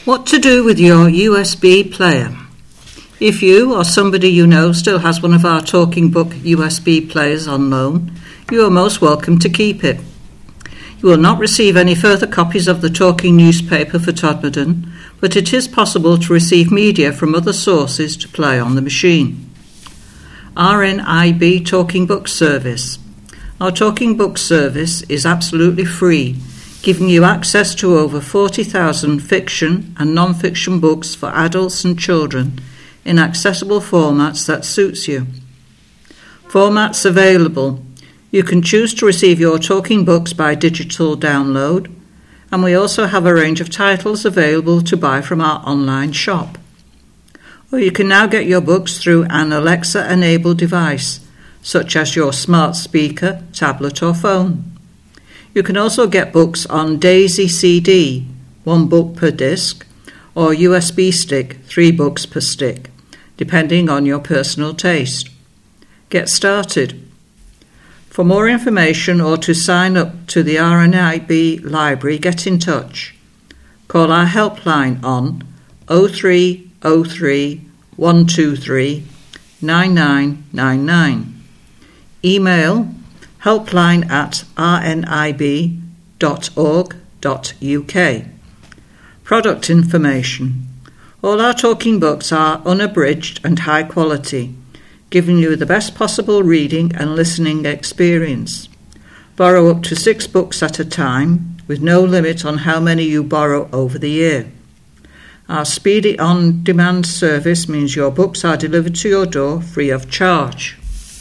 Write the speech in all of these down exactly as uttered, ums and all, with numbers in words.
What to do with your U S B player? If you or somebody you know still has one of our Talking Book U S B players on loan, you are most welcome to keep it. You will not receive any further copies of the Talking newspaper for Todmorden, but it is possible to receive media from other sources to play on the machine. R N I B Talking Book Service. Our Talking Book service is absolutely free, giving you access to over forty thousand fiction and non-fiction books for adults and children in accessible formats that suits you. Formats available. You can choose to receive your Talking books by digital download, and we also have a range of titles available to buy from our online shop. Or you can now get your books through an Alexa-enabled device, such as your smart speaker, tablet or phone. You can also get books on Daisy C D, one book per disc, or U S B stick, three books per stick, depending on your personal taste. Get started. For more information or to sign up to the R N I B library, get in touch. Call our helpline on oh three oh three, one two three, nine nine nine nine. Email helpline at r n i b dot org dot u k. Product information. All our Talking books are unabridged and high quality, giving you the best possible reading and listening experience. Borrow up to six books at a time, with no limit on how many you borrow over the year. Our speedy on-demand service means your books are delivered to your door free of charge.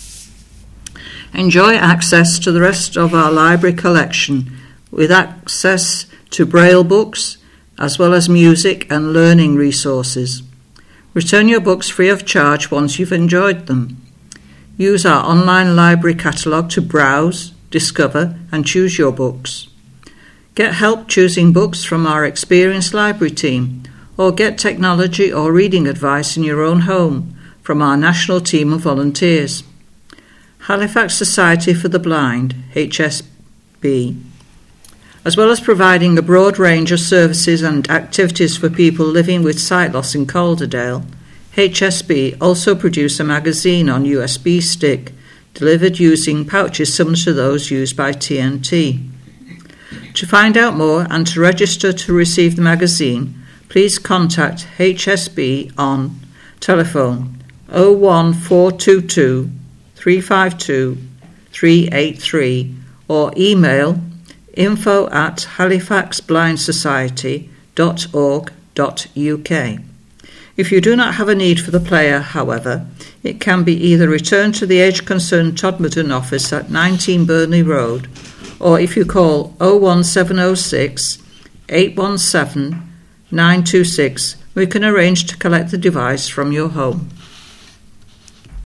Enjoy access to the rest of our library collection, with access to Braille books, as well as music and learning resources. Return your books free of charge once you've enjoyed them. Use our online library catalogue to browse, discover and choose your books. Get help choosing books from our experienced library team, or get technology or reading advice in your own home from our national team of volunteers. Halifax Society for the Blind, H S B, as well as providing a broad range of services and activities for people living with sight loss in Calderdale, H S B also produce a magazine on U S B stick, delivered using pouches similar to those used by T N T. To find out more and to register to receive the magazine, please contact H S B on telephone oh one four two two, three five two, three eight three or email info at halifax blind society dot org dot u k. If you do not have a need for the player, however, it can be either returned to the Age Concerned Todmorden office at nineteen Burnley Road, or if you call oh one seven oh six, eight one seven, nine two six, we can arrange to collect the device from your home.